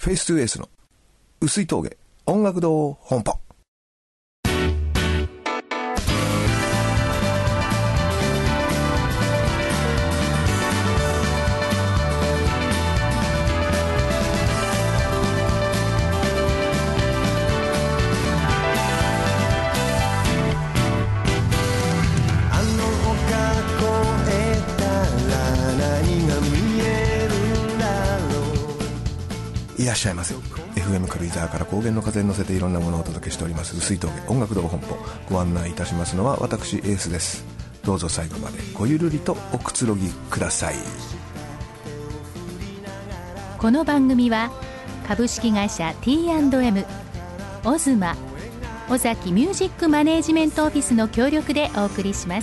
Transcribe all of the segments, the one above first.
フェイストゥエースの薄い峠音楽堂本舗。いらっしゃいませ。 FM 軽井沢から高原の風に乗せていろんなものをお届けしております薄い峠音楽堂本舗。ご案内いたしますのは私エースです。どうぞ最後までごゆるりとおくつろぎください。 この番組は株式会社 T&M オズマ尾崎ミュージックマネージメントオフィスの協力でお送りします。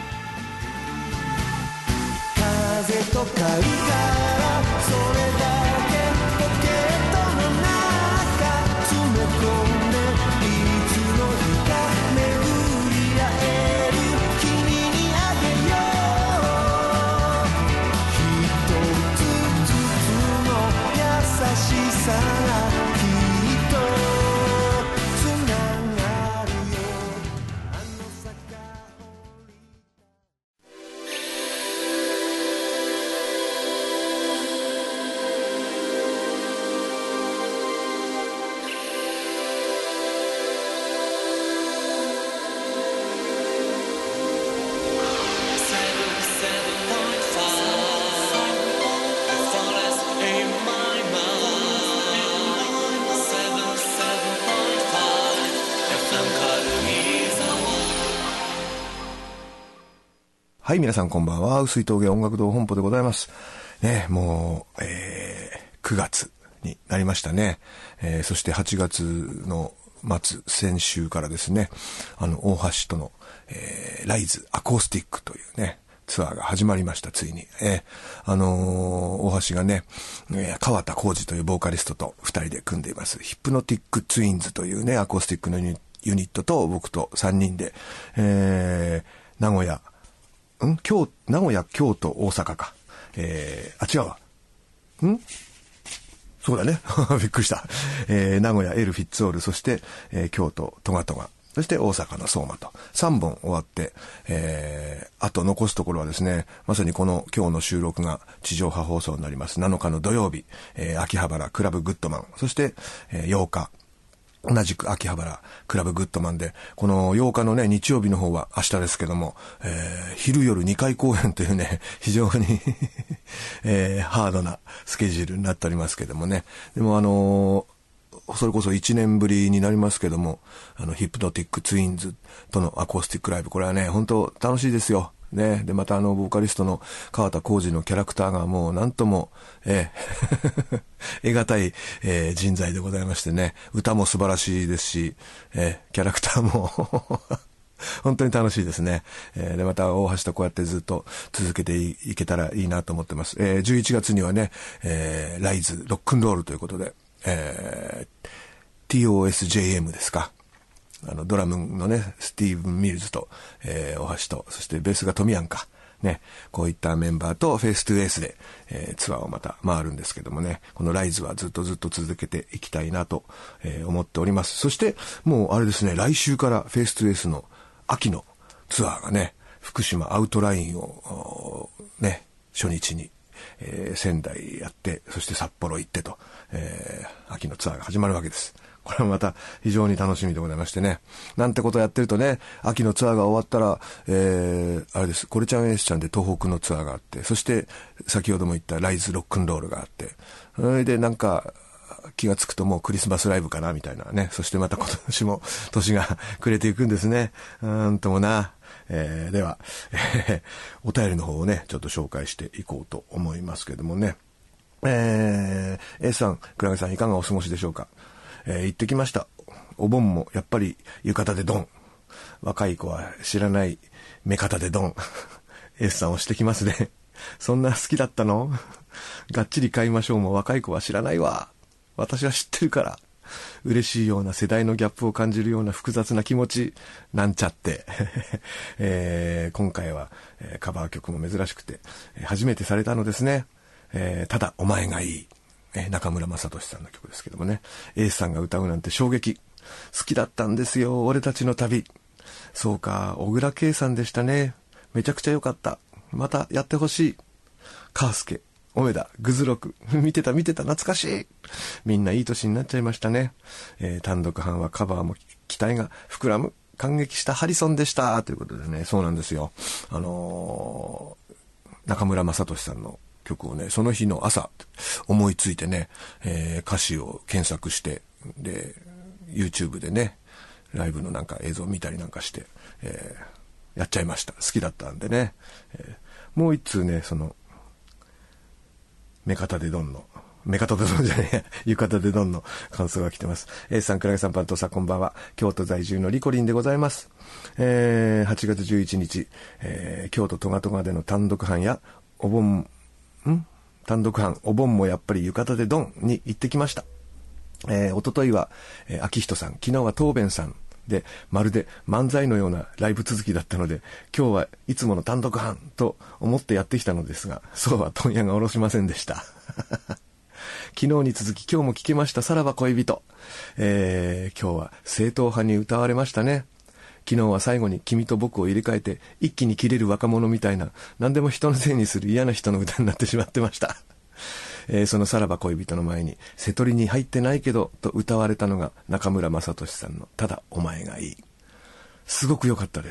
風と貝殻それだはい、皆さんこんばんは。薄い峠音楽堂本舗でございますね。もう、9月になりましたね。そして8月の末、先週からですね、大橋との、ライズアコースティックというねツアーが始まりました。ついに、大橋がね、川田浩二というボーカリストと2人で組んでいますヒプノティックツインズというねアコースティックのユニットと僕と3人で、名古屋、京都、大阪か。違うわ。そうだね。びっくりした。名古屋、エル・フィッツオール、そして、京都、トガトガ、そして大阪の相馬と3本終わって、あと残すところはですね、まさに今日の収録が地上波放送になります7日の土曜日、秋葉原クラブグッドマン、そして、8日、同じく秋葉原クラブグッドマンで、この8日のね日曜日の方は明日ですけども、昼夜2回公演というね非常にハードなスケジュールになっておりますけどもね。でもそれこそ1年ぶりになりますけども、ヒプノティックツインズとのアコースティックライブ、これはね本当楽しいですよね。でまたボーカリストの川田浩二のキャラクターがもうなんとも得難い、人材でございましてね、歌も素晴らしいですし、キャラクターも本当に楽しいですね。でまた大橋とこうやってずっと続けていけたらいいなと思ってます。11月にはね、ライズロックンロールということで、TOSJM ですか。ドラムのねスティーブン・ミルズと、大橋と、そしてベースがトミヤンかね、こういったメンバーとフェイストゥエースで、ツアーをまた回るんですけどもね、このライズはずっと続けていきたいなと、思っております。そしてもうあれですね、来週からフェイストゥエースの秋のツアーがね、福島アウトラインをね初日に、仙台やって、そして札幌行ってと、秋のツアーが始まるわけです。これもまた非常に楽しみでございましてね。なんてことをやってるとね、秋のツアーが終わったら、あれです、コレちゃんエースちゃんで東北のツアーがあって、そして先ほども言ったライズロックンロールがあって、それでなんか気がつくともうクリスマスライブかなみたいなね。そしてまた今年も年が暮れていくんですね。ともな。では、お便りの方をねちょっと紹介していこうと思いますけどもね。A さん、倉上さんいかがお過ごしでしょうか。行ってきました。お盆もやっぱり浴衣でドン。若い子は知らない目方でドン。S さん押してきますね。そんな好きだったの？がっちり買いましょうも若い子は知らないわ。私は知ってるから。嬉しいような世代のギャップを感じるような複雑な気持ちなんちゃって、今回は、カバー曲も珍しくて、初めてされたのですね。ただお前がいい、 中村雅俊さんの曲ですけどもね、エースさんが歌うなんて衝撃。好きだったんですよ、俺たちの旅。そうか、小倉圭さんでしたね。めちゃくちゃ良かった。またやってほしい。カースケ、オメダ、グズロク。見てた、懐かしい。みんないい年になっちゃいましたね。単独版はカバーも期待が膨らむ。感激したハリソンでした。ということでね、そうなんですよ。中村雅俊さんの曲をね、その日の朝思いついてね、歌詞を検索して、で、YouTube でね、ライブのなんか映像を見たりなんかして、やっちゃいました。好きだったんでね。もう一通ね、その、浴衣でドンの感想が来てます。さん、倉木さん、パントさん、こんばんは。京都在住のリコリンでございます。8月11日、京都トガトガでの単独班や、お盆もやっぱり浴衣でドンに行ってきました。おとといは、秋人さん、昨日は東弁さんで、まるで漫才のようなライブ続きだったので、今日はいつもの単独班と思ってやってきたのですが、そうは問屋が下ろしませんでした。昨日に続き今日も聞けました、さらば恋人。今日は正統派に歌われましたね。昨日は最後に君と僕を入れ替えて一気に切れる若者みたいな、何でも人のせいにする嫌な人の歌になってしまってました。そのさらば恋人の前に瀬戸りに入ってないけどと歌われたのが中村雅俊さんのただお前がいい。すごく良かったです。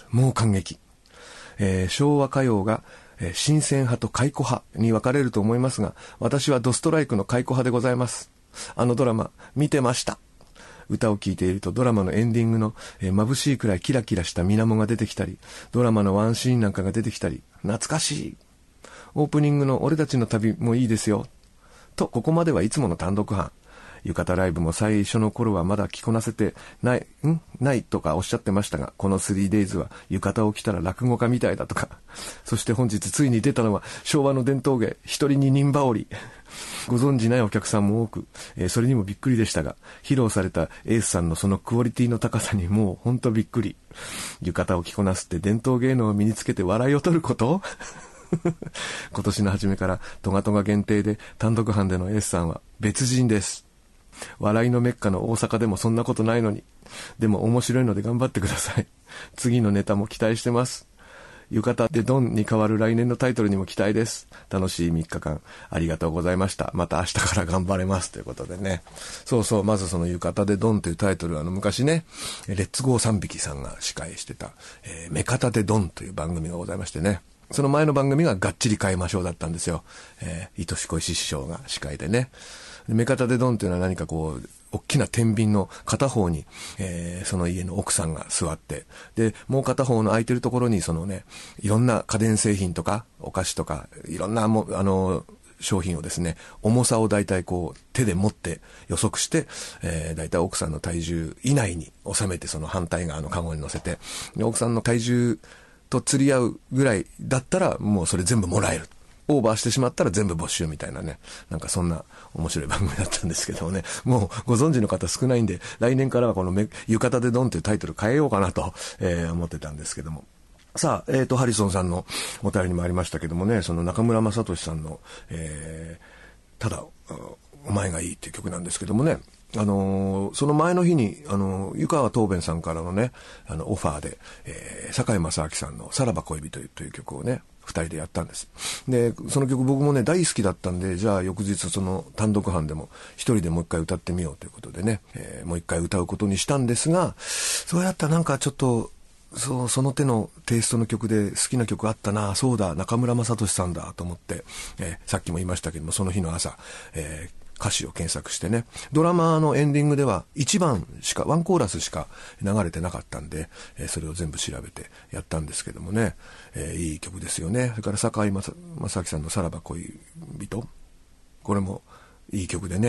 もう感激。昭和歌謡が新鮮派と解雇派に分かれると思いますが、私はドストライクの解雇派でございます。あのドラマ見てました。歌を聴いているとドラマのエンディングの眩しいくらいキラキラした水面が出てきたり、ドラマのワンシーンなんかが出てきたり、懐かしい。オープニングの俺たちの旅もいいですよ。と、ここまではいつもの単独班。浴衣ライブも最初の頃はまだ着こなせてないとかおっしゃってましたが、この 3days は浴衣を着たら落語家みたいだとか。そして本日ついに出たのは昭和の伝統芸、一人二人羽織。ご存じないお客さんも多く、それにもびっくりでしたが、披露されたエースさんのそのクオリティの高さにもうほんとびっくり。浴衣を着こなすって伝統芸能を身につけて笑いを取ること今年の初めからトガトガ限定で単独班でのエースさんは別人です。笑いのメッカの大阪でもそんなことないのに。でも面白いので頑張ってください。次のネタも期待してます。浴衣でドンに変わる来年のタイトルにも期待です。楽しい3日間ありがとうございました。また明日から頑張れますということでね。そうそう、まずその浴衣でドンというタイトルは昔ね、レッツゴー3匹さんが司会してた、目方でドンという番組がございましてね。その前の番組ががっちり変えましょうだったんですよ。糸しこいし師匠が司会でね。目方でドンというのは何かこう、大きな天秤の片方に、その家の奥さんが座って、で、もう片方の空いてるところにそのね、いろんな家電製品とか、お菓子とか、いろんな商品をですね、重さをだいたいこう手で持って予測して、だいたい奥さんの体重以内に収めて、その反対側のカゴに乗せて、で奥さんの体重と釣り合うぐらいだったらもうそれ全部もらえる。オーバーしてしまったら全部没収みたいなね。なんかそんな面白い番組だったんですけどもね。もうご存知の方少ないんで、来年からはこの浴衣でドンというタイトル変えようかなと、思ってたんですけども。さあ、ハリソンさんのお便りにもありましたけどもね、その中村雅俊さんの、ただ、お前がいいっていう曲なんですけどもね。その前の日に、湯川東弁さんからのね、オファーで、堺正明さんのさらば恋人という曲をね、二人でやったんです。で、その曲僕もね、大好きだったんで、じゃあ翌日その単独班でも一人でもう一回歌ってみようということでね、もう一回歌うことにしたんですが、そうやったらなんかちょっと、その手のテイストの曲で好きな曲あったな、そうだ、中村雅俊さんだと思って、さっきも言いましたけども、その日の朝、歌詞を検索してね、ドラマのエンディングでは1番しか、ワンコーラスしか流れてなかったんで、それを全部調べてやったんですけどもね、いい曲ですよね。それから堺正明さんのさらば恋人、これもいい曲でね、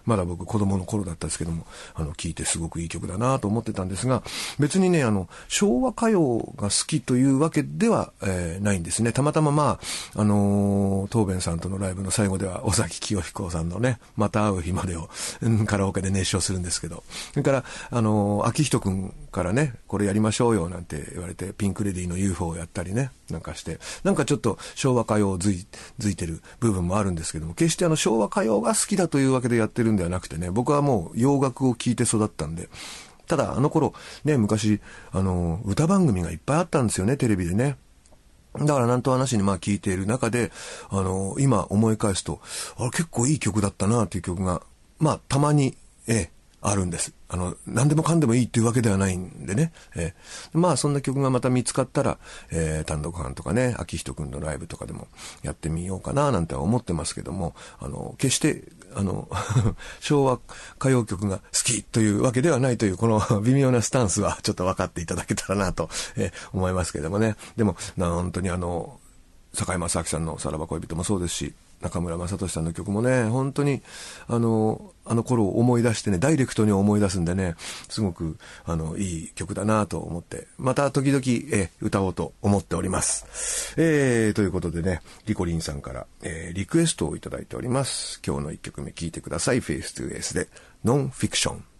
まだ僕子供の頃だったんですけども、聴いてすごくいい曲だなと思ってたんですが、別にね、昭和歌謡が好きというわけでは、ないんですね。たまたま東弁さんとのライブの最後では、尾崎清彦さんのね、また会う日までを、カラオケで熱唱するんですけど、それから、秋人くんからね、これやりましょうよなんて言われて、ピンクレディーの UFO をやったりね、なんかして、なんかちょっと昭和歌謡をづいてる部分もあるんですけども、決して昭和歌謡が好きだというわけでやってるんではなくてね、僕はもう洋楽を聴いて育ったんで、ただ頃ね、昔歌番組がいっぱいあったんですよね、テレビでね。だからなんとはなしに聞いている中で今思い返すと、結構いい曲だったなっていう曲がたまにあるんです。何でもかんでもいいっていうわけではないんでね。そんな曲がまた見つかったら、単独犯とかね、秋人くんのライブとかでもやってみようかななんて思ってますけども、決して、昭和歌謡曲が好きというわけではないという、この微妙なスタンスはちょっと分かっていただけたらなと、思いますけどもね。でも、本当に堺正明さんのさらば恋人もそうですし、中村雅俊さんの曲もね、本当にあの頃を思い出してね、ダイレクトに思い出すんでね、すごくいい曲だなと思って、また時々歌おうと思っております。ということでね、リコリンさんから、リクエストをいただいております。今日の1曲目聴いてください。フェイストゥエースでノンフィクション。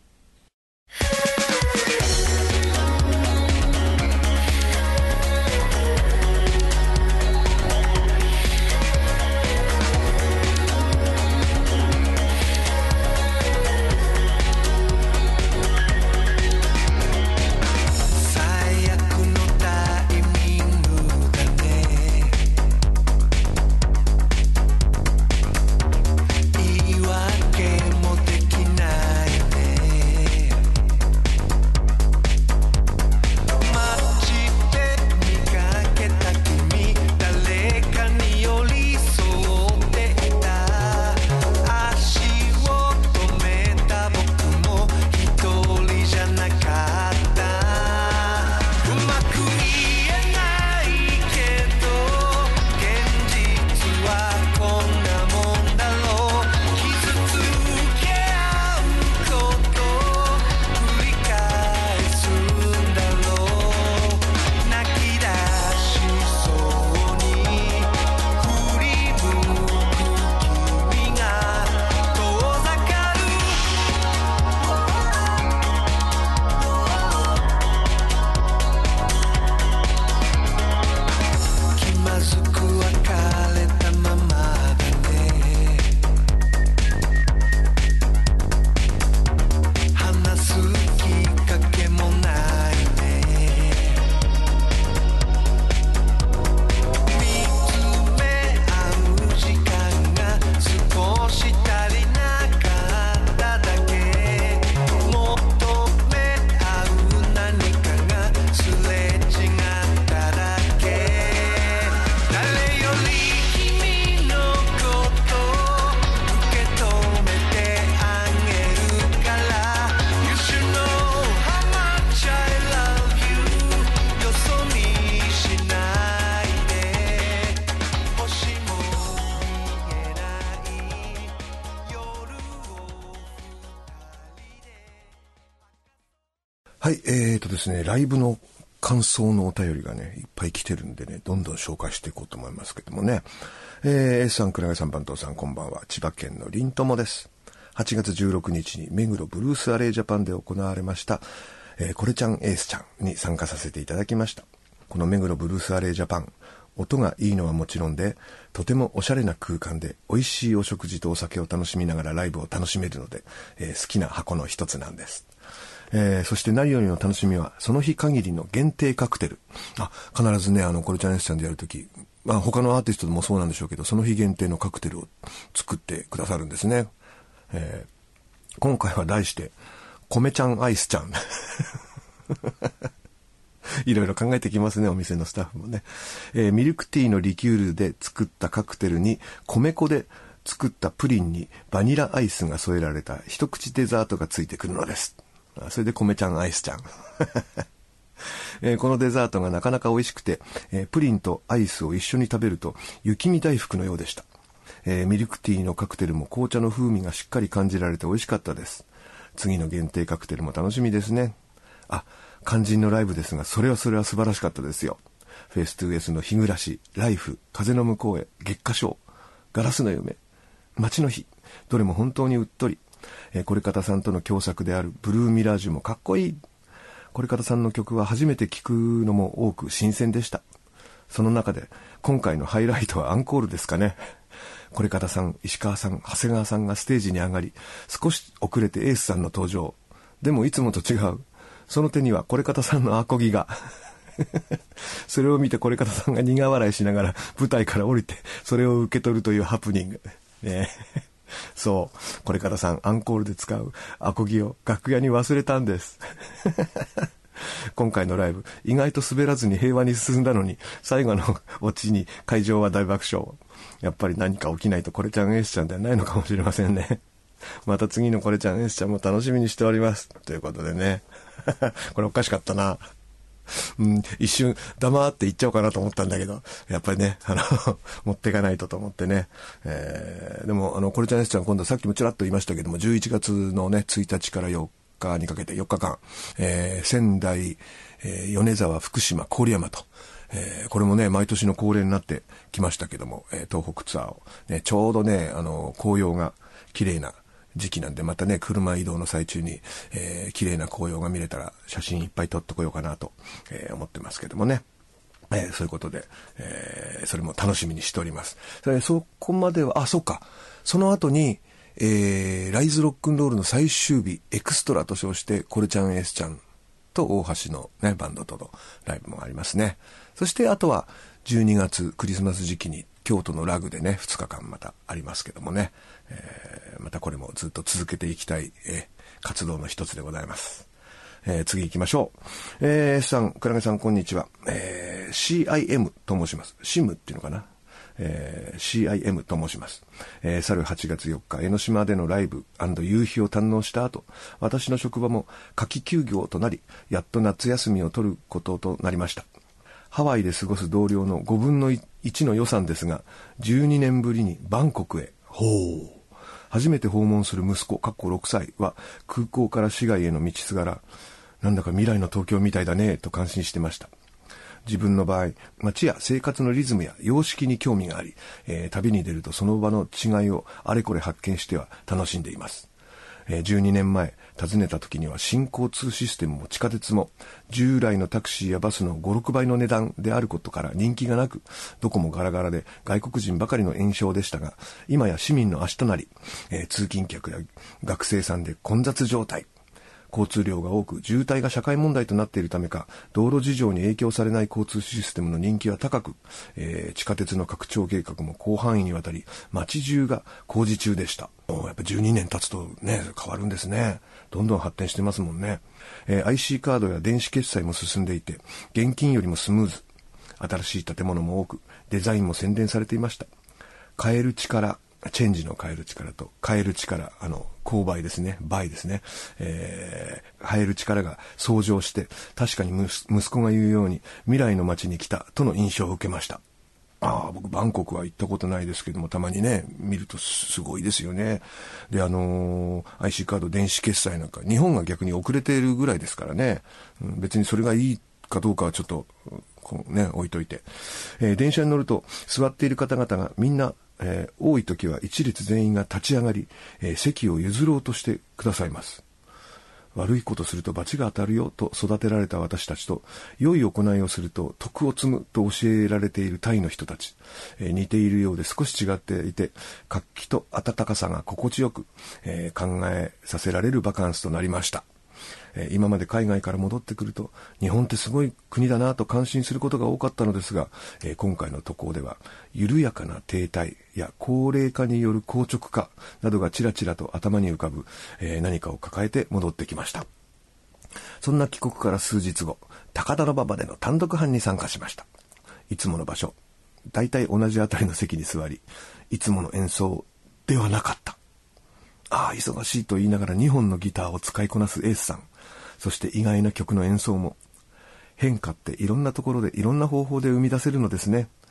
はい、ですね、ライブの感想のお便りがね、いっぱい来てるんでね、どんどん紹介していこうと思いますけどもね。S さん、倉谷さん、番頭さん、こんばんは。千葉県の林友です。8月16日に目黒ブルースアレイジャパンで行われました、これちゃんエースちゃんに参加させていただきました。この目黒ブルースアレイジャパン、音がいいのはもちろんで、とてもおしゃれな空間で美味しいお食事とお酒を楽しみながらライブを楽しめるので、好きな箱の一つなんです。そして何よりの楽しみはその日限りの限定カクテル。必ずね、これちゃん S ちゃんでやるとき、他のアーティストでもそうなんでしょうけど、その日限定のカクテルを作ってくださるんですね。今回は題して米ちゃんアイスちゃんいろいろ考えてきますね、お店のスタッフもね。ミルクティーのリキュールで作ったカクテルに米粉で作ったプリンにバニラアイスが添えられた一口デザートがついてくるのです。それで米ちゃんアイスちゃんこのデザートがなかなか美味しくて、プリンとアイスを一緒に食べると雪見大福のようでした。 ミルクティーのカクテルも紅茶の風味がしっかり感じられて美味しかったです。次の限定カクテルも楽しみですね。肝心のライブですが、それは素晴らしかったですよ。フェイス 2S の日暮らし、ライフ、風の向こうへ、月下賞、ガラスの夢、街の日、どれも本当にうっとり。これ方さんとの共作であるブルーミラージュもかっこいい。これ方さんの曲は初めて聴くのも多く新鮮でした。その中で今回のハイライトはアンコールですかね。これ方さん、石川さん、長谷川さんがステージに上がり、少し遅れてエースさんの登場。でもいつもと違う。その手にはこれ方さんのアコギが。それを見てこれ方さんが苦笑いしながら舞台から降りて、それを受け取るというハプニング。そう、これ方さんアンコールで使うアコギを楽屋に忘れたんです。今回のライブ、意外と滑らずに平和に進んだのに、最後のオチに会場は大爆笑。やっぱり何か起きないとこれちゃんエースちゃんではないのかもしれませんね。また次のこれちゃんエースちゃんも楽しみにしております。ということでね。これおかしかったな。一瞬黙って言っちゃおうかなと思ったんだけど、やっぱりね、持っていかないとと思ってね。でも、これちゃんエースちゃん今度さっきもちらっと言いましたけども、11月のね、1日から4日にかけて4日間、仙台、米沢、福島、郡山と、これもね、毎年の恒例になってきましたけども、東北ツアーを、ね、ちょうどね、紅葉が綺麗な時期なんで、またね、車移動の最中に、綺麗な紅葉が見れたら写真いっぱい撮ってこようかなと、思ってますけどもね。そういうことで、それも楽しみにしております。そこまでは、そうか。その後に、ライズロックンロールの最終日、エクストラと称して、コルちゃんエースちゃんと大橋のね、バンドとのライブもありますね。そしてあとは、12月クリスマス時期に京都のラグでね、2日間またありますけどもね。またこれもずっと続けていきたい、活動の一つでございます。次行きましょう。S さん、倉毛さん、こんにちは。CIM と申します。SIM っていうのかな。CIM と申します。去る8月4日、江ノ島でのライブ&夕日を堪能した後、私の職場も夏季休業となり、やっと夏休みを取ることとなりました。ハワイで過ごす同僚の5分の1の予算ですが、12年ぶりにバンコクへ。初めて訪問する息子、6歳は空港から市街への道すがら、なんだか未来の東京みたいだねと感心してました。自分の場合、街や生活のリズムや様式に興味があり、旅に出るとその場の違いをあれこれ発見しては楽しんでいます。12年前訪ねた時には新交通システムも地下鉄も従来のタクシーやバスの 5,6 倍の値段であることから人気がなく、どこもガラガラで外国人ばかりの印象でしたが、今や市民の足となり、通勤客や学生さんで混雑状態。交通量が多く渋滞が社会問題となっているためか、道路事情に影響されない交通システムの人気は高く、地下鉄の拡張計画も広範囲にわたり街中が工事中でした。やっぱ12年経つとね、変わるんですね。どんどん発展してますもんね。IC カードや電子決済も進んでいて、現金よりもスムーズ。新しい建物も多く、デザインも洗練されていました。変える力、チェンジの変える力と変える力、勾配ですね、倍ですね、変える力が相乗して、確かに息子が言うように未来の街に来たとの印象を受けました。僕バンコクは行ったことないですけども、たまにね見るとすごいですよね。でIC カード電子決済なんか日本が逆に遅れているぐらいですからね、別にそれがいいかどうかはちょっと置いといて、電車に乗ると座っている方々がみんな多い時は一列全員が立ち上がり、席を譲ろうとしてくださいます。悪いことすると罰が当たるよと育てられた私たちと、良い行いをすると徳を積むと教えられているタイの人たち、似ているようで少し違っていて、活気と温かさが心地よく、考えさせられるバカンスとなりました。今まで海外から戻ってくると、日本ってすごい国だなと感心することが多かったのですが、今回の渡航では緩やかな停滞や高齢化による硬直化などがちらちらと頭に浮かぶ、何かを抱えて戻ってきました。そんな帰国から数日後、高田馬場での単独犯に参加しました。いつもの場所、だいたい同じあたりの席に座り、いつもの演奏ではなかった。忙しいと言いながら2本のギターを使いこなすエースさん、そして意外な曲の演奏も。変化っていろんなところでいろんな方法で生み出せるのですね。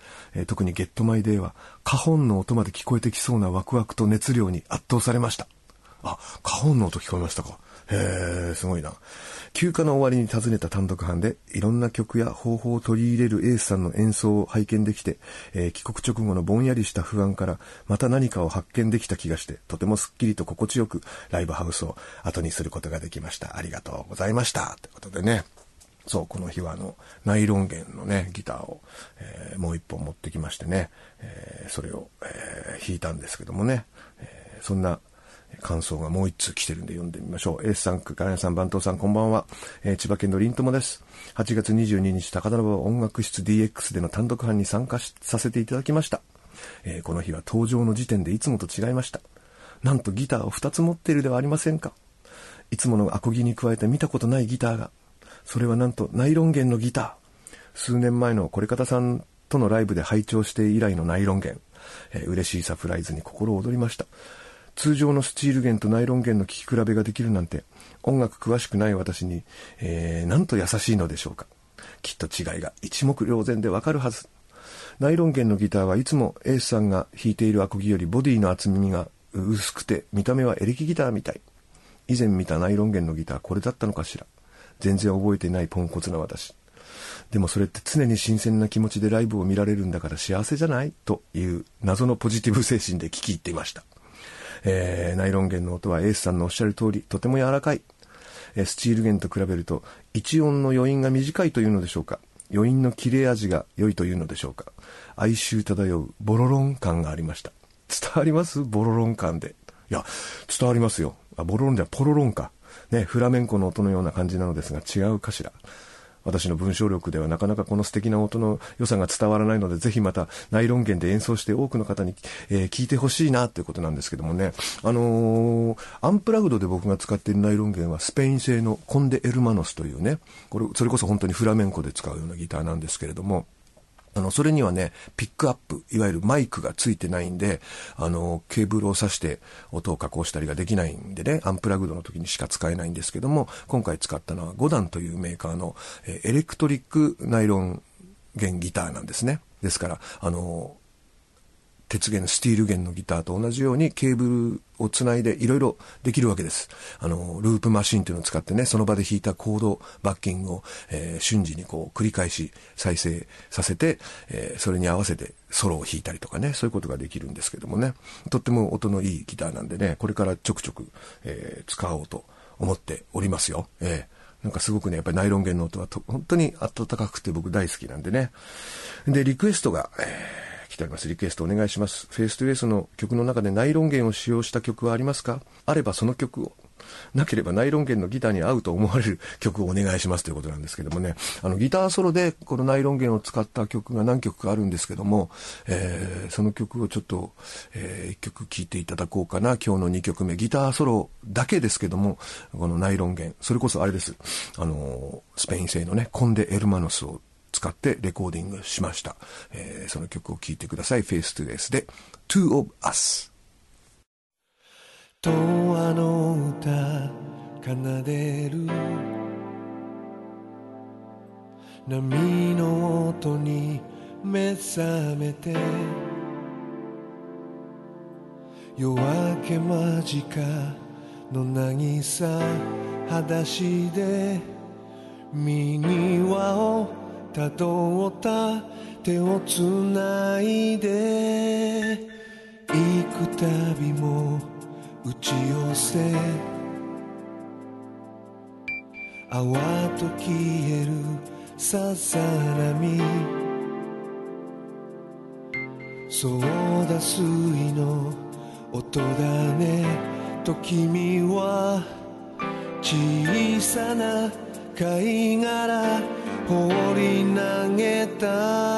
特にゲットマイデーは花本の音まで聞こえてきそうなワクワクと熱量に圧倒されました。あ、花本の音聞こえましたか。へー、すごいな。休暇の終わりに訪ねた単独班でいろんな曲や方法を取り入れるエースさんの演奏を拝見できて、帰国直後のぼんやりした不安からまた何かを発見できた気がして、とてもすっきりと心地よくライブハウスを後にすることができました。ありがとうございました。ということでね。そう、この日はナイロン弦のね、ギターを、もう一本持ってきましてね、それを、弾いたんですけどもね、そんな感想がもう一通来てるんで読んでみましょう。エースさん、かやさん、番頭さん、こんばんは。千葉県のりんともです。8月22日、高田馬場音楽室 DX での単独班に参加させていただきました。この日は登場の時点でいつもと違いました。なんとギターを2つ持っているではありませんか。いつものアコギに加えて見たことないギターが、それはなんとナイロン弦のギター。数年前のこれかたさんとのライブで拝聴して以来のナイロン弦。嬉しいサプライズに心躍りました。通常のスチール弦とナイロン弦の聴き比べができるなんて、音楽詳しくない私に、なんと優しいのでしょうか。きっと違いが一目瞭然でわかるはず。ナイロン弦のギターはいつもエースさんが弾いているアコギよりボディの厚みが薄くて、見た目はエレキギターみたい。以前見たナイロン弦のギター、これだったのかしら。全然覚えていないポンコツな私。でもそれって常に新鮮な気持ちでライブを見られるんだから幸せじゃない?という謎のポジティブ精神で聞き入っていました。ナイロン弦の音はエースさんのおっしゃる通りとても柔らかい。スチール弦と比べると一音の余韻が短いというのでしょうか。余韻の切れ味が良いというのでしょうか。哀愁漂うボロロン感がありました。伝わります？ボロロン感で。いや、伝わりますよ。ボロロンじゃポロロンか。ね、フラメンコの音のような感じなのですが違うかしら。私の文章力ではなかなかこの素敵な音の良さが伝わらないので、ぜひまたナイロン弦で演奏して多くの方に、聞いてほしいなということなんですけどもね。アンプラグドで僕が使っているナイロン弦はスペイン製のコンデ・エルマノスというね、それこそ本当にフラメンコで使うようなギターなんですけれども、それにはね、ピックアップ、いわゆるマイクがついてないんで、ケーブルを挿して音を加工したりができないんでね、アンプラグドの時にしか使えないんですけども、今回使ったのはゴダンというメーカーのエレクトリックナイロン弦ギターなんですね。ですから、鉄弦、スティール弦のギターと同じようにケーブルをつないでいろいろできるわけです。ループマシンというのを使ってね、その場で弾いたコードバッキングを、瞬時にこう繰り返し再生させて、それに合わせてソロを弾いたりとかね、そういうことができるんですけどもね、とっても音のいいギターなんでね、これからちょくちょく、使おうと思っておりますよ。なんかすごくね、やっぱりナイロン弦の音は本当に温かくて僕大好きなんでね。で、リクエストが、来ております。リクエストお願いします。フェイストゥエースの曲の中でナイロン弦を使用した曲はありますか？あればその曲を。なければナイロン弦のギターに合うと思われる曲をお願いしますということなんですけどもね。ギターソロでこのナイロン弦を使った曲が何曲かあるんですけども、その曲をちょっと、1曲聴いていただこうかな。今日の2曲目。ギターソロだけですけども、このナイロン弦。それこそあれです。スペイン製のね、コンデ・エルマノスを使ってレコーディングしました。その曲を聴いてください。Face to Face で Two of Us。 童話の歌奏でる波の音に目覚めて夜明け間近の渚裸足で見庭をたどった手をつないで行くたびも打ち寄せ泡と消えるさざ波ソーダ水の音だねと君は小さな貝殻放り投げた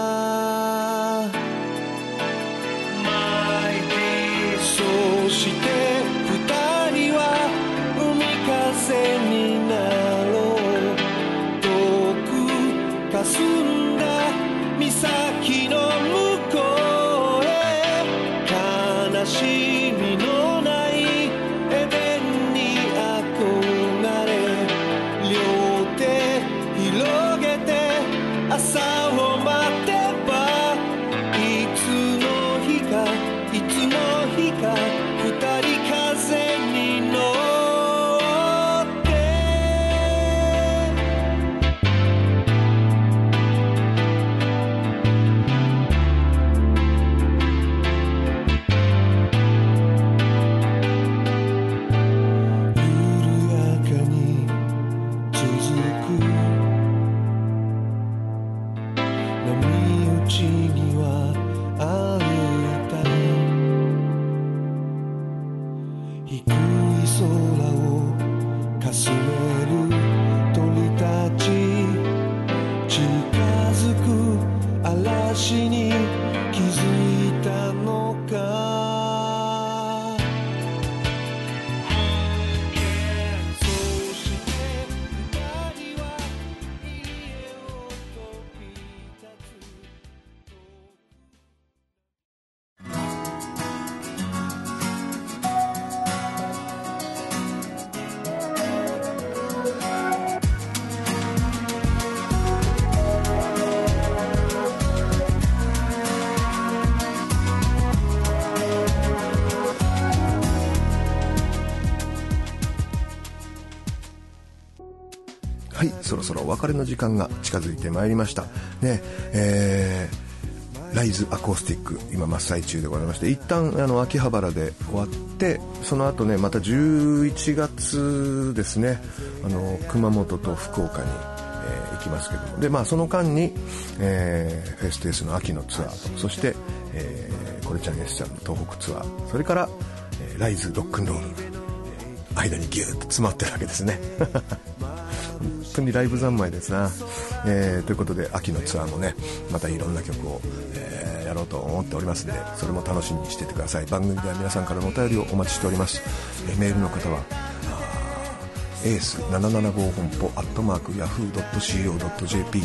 そして二人は海風になろう遠く霞んだ岬の向こうへ悲しみのないエデンに憧れ両手広げて朝を待てば低い空をかすめる鳥たち、近づく嵐に気づいたのか。そうして二人は家を飛び立つ。 はい、そろそろお別れの時間が近づいてまいりましたね。ライズアコースティック今真っ最中でございまして、一旦秋葉原で終わって、その後ねまた11月ですね、熊本と福岡に、行きますけども、でその間に、フェステースの秋のツアーと、そして、これちゃん S ちゃんの東北ツアー、それから、ライズロックンロール、間にギューッと詰まってるわけですね。本当にライブ三昧ですな。ということで秋のツアーもねまたいろんな曲を、やろうと思っておりますので、それも楽しみにしていてください。番組では皆さんからのお便りをお待ちしております。メールの方はエース775本舗@yahoo.co.jp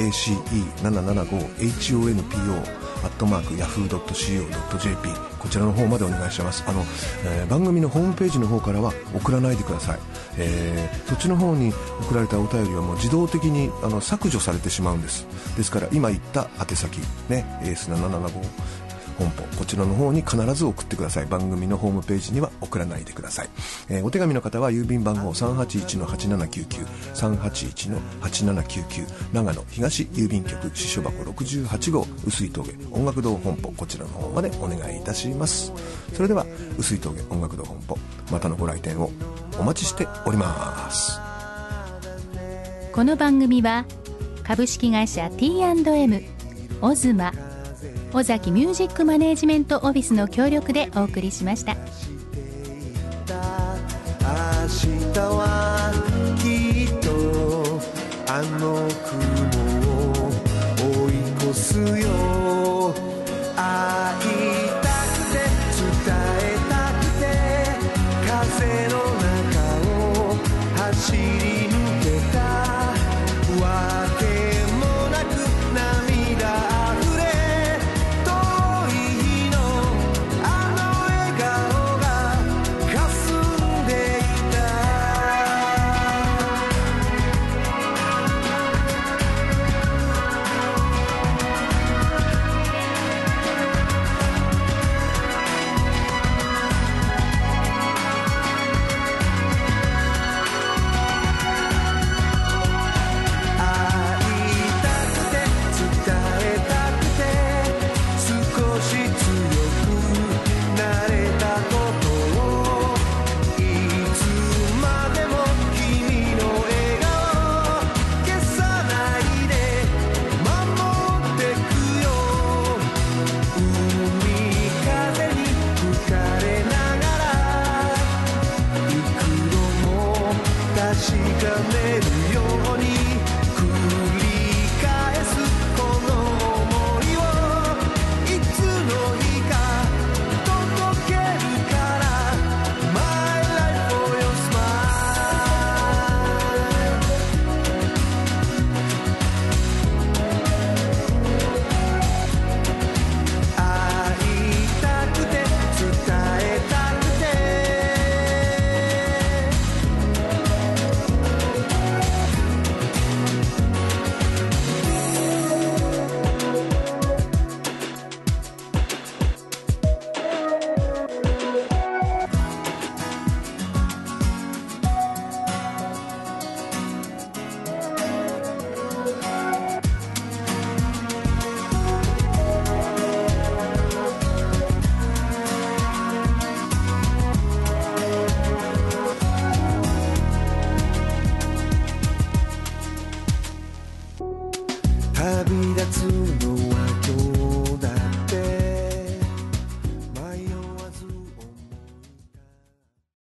ace775honpo@yahoo.co.jp こちらの方までお願いします。番組のホームページの方からは送らないでください。そっちの方に送られたお便りはもう自動的に削除されてしまうんです。ですから今言った宛先ね、エース775本舗、こちらの方に必ず送ってください。番組のホームページには送らないでください。お手紙の方は郵便番号 381-8799 381-8799 長野東郵便局支所箱68号碓氷峠音楽堂本舗、こちらの方までお願いいたします。それでは碓氷峠音楽堂本舗、またのご来店をお待ちしております。 この番組は株式会社 T&M オズマ尾崎ミュージックマネージメントオフィスの協力でお送りしました。 明日はきっとあの雲を追い越すよ。会いたくて伝えたくて風の中を走り抜けたわけもなく涙確かめる